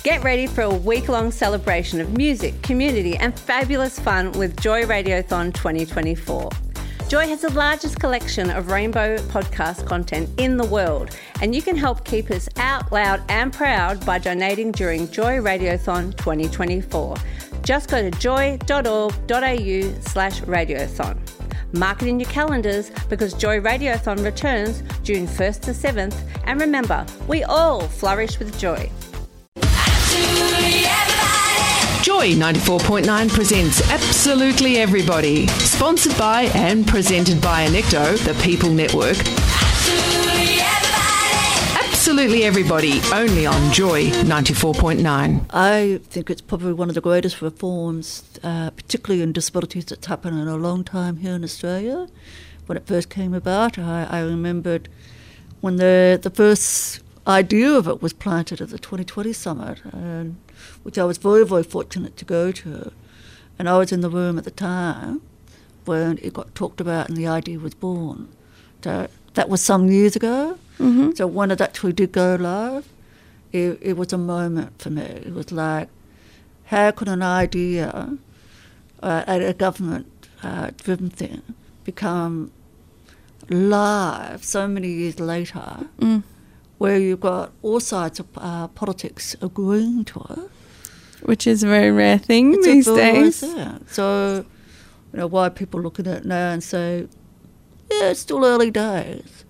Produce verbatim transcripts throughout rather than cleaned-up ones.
Get ready for a week-long celebration of music, community and fabulous fun with Joy Radiothon twenty twenty-four. Joy has the largest collection of rainbow podcast content in the world, and you can help keep us out loud and proud by donating during Joy Radiothon twenty twenty-four. Just go to joy.org.au slash radiothon. Mark it in your calendars because Joy Radiothon returns June first to seventh, and remember, we all flourish with joy. Joy ninety-four point nine presents Absolutely Everybody. Sponsored by and presented by Anecto, the People Network. Absolutely Everybody. Absolutely Everybody, only on Joy ninety-four point nine. I think it's probably one of the greatest reforms, uh, particularly in disabilities, that's happened in a long time here in Australia. When it first came about, I, I remembered when the the first idea of it was planted at the twenty twenty summit, and which I was very, very fortunate to go to. And I was in the room at the time when it got talked about and the idea was born. So that was some years ago. Mm-hmm. So when it actually did go live, it, it was a moment for me. It was like, how could an idea, uh, a government-driven uh, thing, become live so many years later, mm. where you've got all sides of uh, politics agreeing to it. Which is a very rare thing it's these a days. Rare. So, you know, why people look at it now and say, yeah, it's still early days.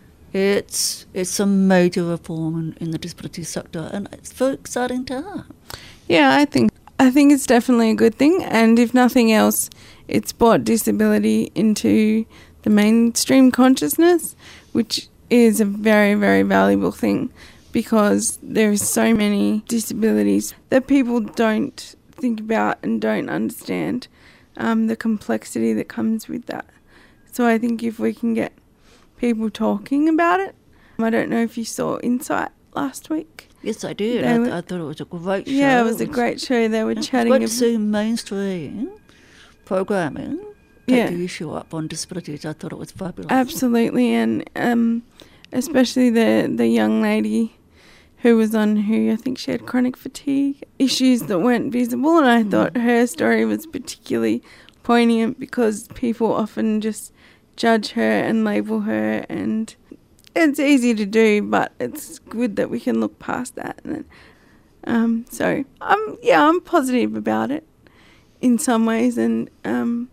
It's it's a major reform in, in the disability sector, and it's a very exciting time. Yeah, I think I think it's definitely a good thing, and if nothing else, it's brought disability into the mainstream consciousness, which is a very, very valuable thing, because there are so many disabilities that people don't think about and don't understand um, the complexity that comes with that. So I think if we can get people talking about it, I don't know if you saw Insight last week. Yes, I did. I, were, th- I thought it was a great show. Yeah, it was a great show. They were it's chatting great about... to see mainstream programming take yeah. the issue up on disabilities. I thought it was fabulous. Absolutely, and um, especially the, the young lady who was on, who I think she had chronic fatigue issues that weren't visible, and I mm. thought her story was particularly poignant because people often just judge her and label her, and it's easy to do, but it's good that we can look past that. And um, so I'm yeah I'm positive about it in some ways, and um,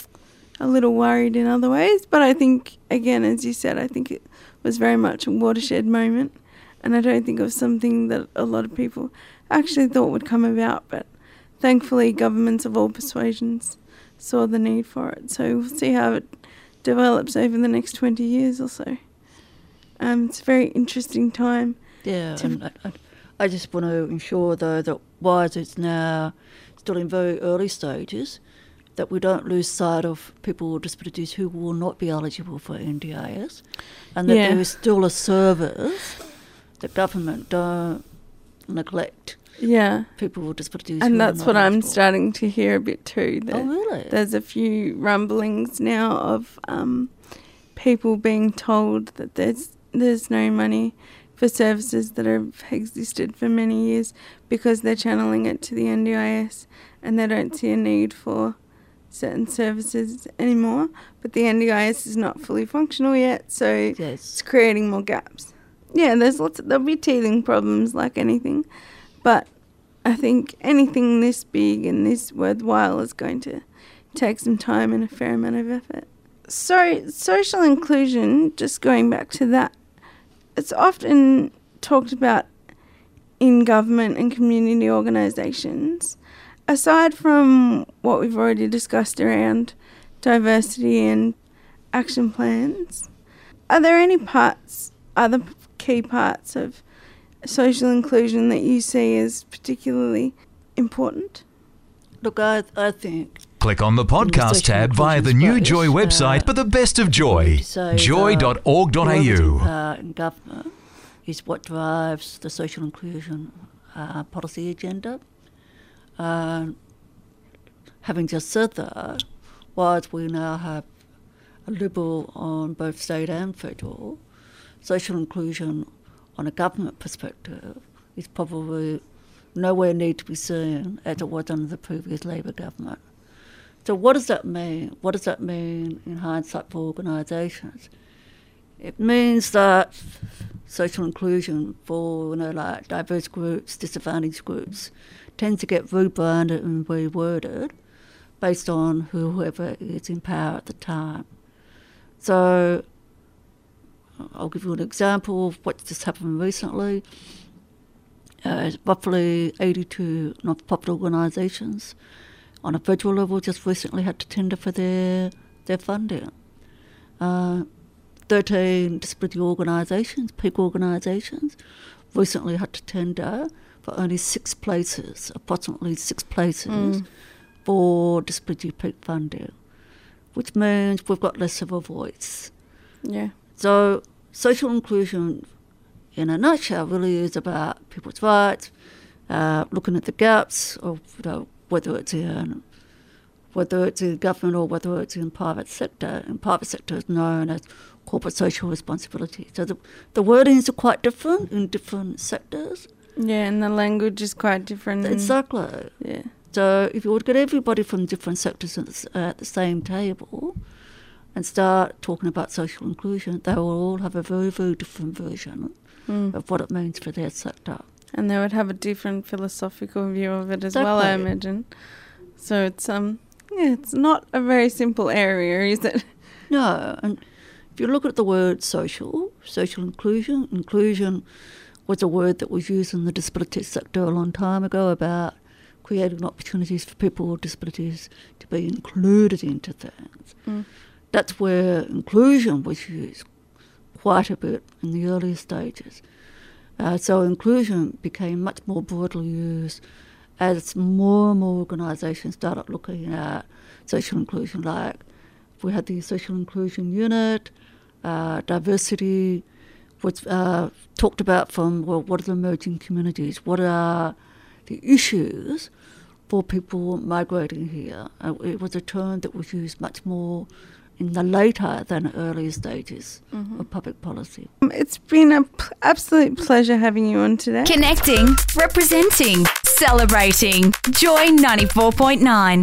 a little worried in other ways. But I think, again, as you said, I think it was very much a watershed moment. And I don't think it was something that a lot of people actually thought would come about. But thankfully, governments of all persuasions saw the need for it. So we'll see how it develops over the next twenty years or so. Um, it's a very interesting time. Yeah, and I, I, I just want to ensure, though, that while it's now still in very early stages, that we don't lose sight of people with disabilities who will not be eligible for N D I S, and that yeah. there is still a service. The government don't neglect yeah. people with disabilities. And that's what eligible. I'm starting to hear a bit too. Oh, really? There's a few rumblings now of um, people being told that there's there's no money for services that have existed for many years because they're channeling it to the N D I S and they don't see a need for certain services anymore. But the N D I S is not fully functional yet, so yes. it's creating more gaps. Yeah, there's lots of, there'll be teething problems like anything, but I think anything this big and this worthwhile is going to take some time and a fair amount of effort. So social inclusion, just going back to that, it's often talked about in government and community organisations. Aside from what we've already discussed around diversity and action plans, are there any parts, other key parts of social inclusion that you see as particularly important? Look, I, I think... Click on the podcast tab via the new Joy website uh, for the best of Joy, joy dot org dot a u. Uh, in government is what drives the social inclusion uh, policy agenda. Uh, having just said that, whilst we now have a Liberal on both state and federal, social inclusion on a government perspective is probably nowhere need to be seen as it was under the previous Labor government. So what does that mean? What does that mean in hindsight for organisations? It means that social inclusion for, you know, like diverse groups, disadvantaged groups, tends to get rebranded and reworded based on whoever is in power at the time. So I'll give you an example of what just happened recently. Uh, roughly eighty-two not-for-profit organisations on a federal level just recently had to tender for their, their funding. Uh, thirteen disability organisations, peak organisations, recently had to tender for only six places, approximately six places mm. for disability peak funding, which means we've got less of a voice. Yeah. So social inclusion, in a nutshell, really is about people's rights, uh, looking at the gaps of, you know, whether it's in whether it's in government or whether it's in private sector. And private sector is known as corporate social responsibility. So the, the wordings are quite different in different sectors. Yeah, and the language is quite different. Exactly. Yeah. So if you would get everybody from different sectors at the same table and start talking about social inclusion, they will all have a very, very different version mm. of what it means for their sector. And they would have a different philosophical view of it as exactly. well, I imagine. So it's um yeah, it's not a very simple area, is it? No, and if you look at the word social, social inclusion, inclusion was a word that was used in the disability sector a long time ago about creating opportunities for people with disabilities to be included into things. Mm. That's where inclusion was used quite a bit in the earlier stages. Uh, so inclusion became much more broadly used as more and more organisations started looking at social inclusion. Like we had the social inclusion unit, uh, diversity was uh, talked about from, well, what are the emerging communities? What are the issues for people migrating here? Uh, it was a term that was used much more in the later than earlier stages mm-hmm. of public policy. It's been an p- absolute pleasure having you on today. Connecting, representing, celebrating. Joy ninety-four point nine.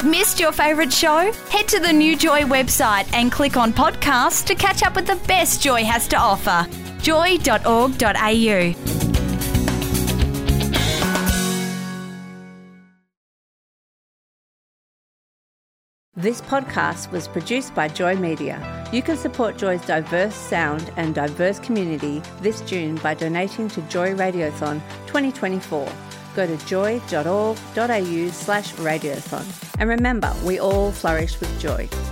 Missed your favourite show? Head to the New Joy website and click on podcasts to catch up with the best Joy has to offer. joy dot org dot a u. This podcast was produced by Joy Media. You can support Joy's diverse sound and diverse community this June by donating to Joy Radiothon twenty twenty-four. Go to joy dot org dot a u slash radiothon. And remember, we all flourish with joy.